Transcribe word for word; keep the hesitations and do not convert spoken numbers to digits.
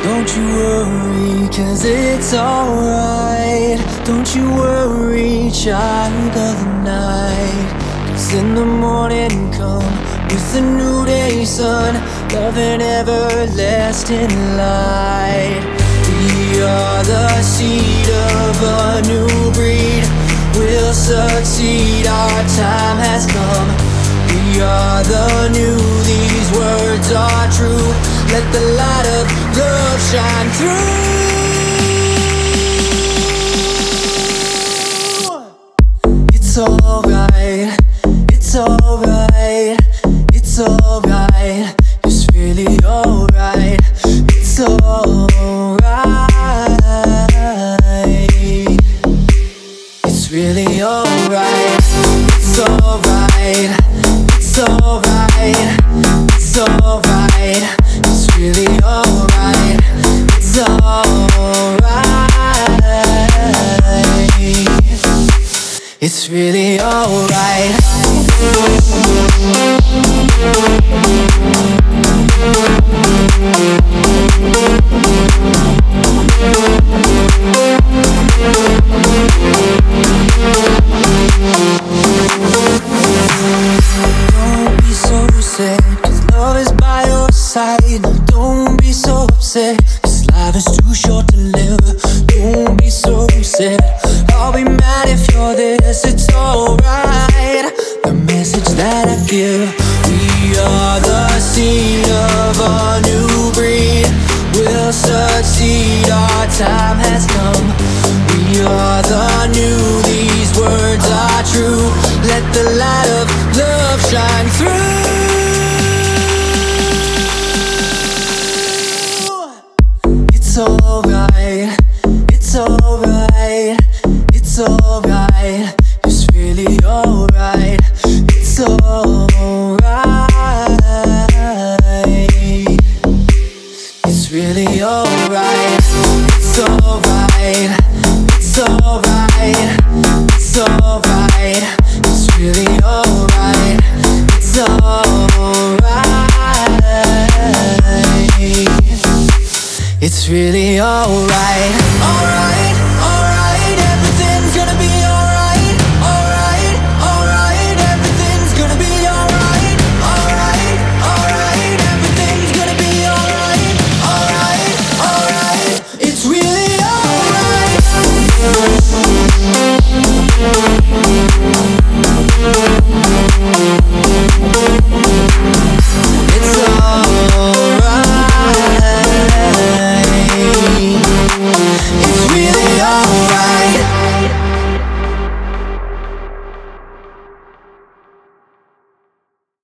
Don't you worry, cause it's alright. Don't you worry, child of the night. Cause in the morning come with a new day, sun, love and everlasting light. We are the seed of a new breed. We'll succeed, our time has come. We are the new, these words are true. Let the light of love shine through. It's alright, it's alright, it's alright. It's really alright, it's alright. It's really alright, it's alright, it's alright, it's alright. It's really alright, it's alright. It's really alright. Don't be so sad, cause love is by your side. No, don't be so upset, cause life is too short to live. Don't be so sad, I'll be mad if you're this. It's alright, the message that I give. We are the seed of a new breed. We'll succeed, our time has come. We are the new, these words are true. Let the light of love shine through. It's alright, it's alright, it's alright. It's really alright, it's alright. It's really alright, it's alright, it's alright, it's alright. It's really alright, it's alright. It's really alright, alright.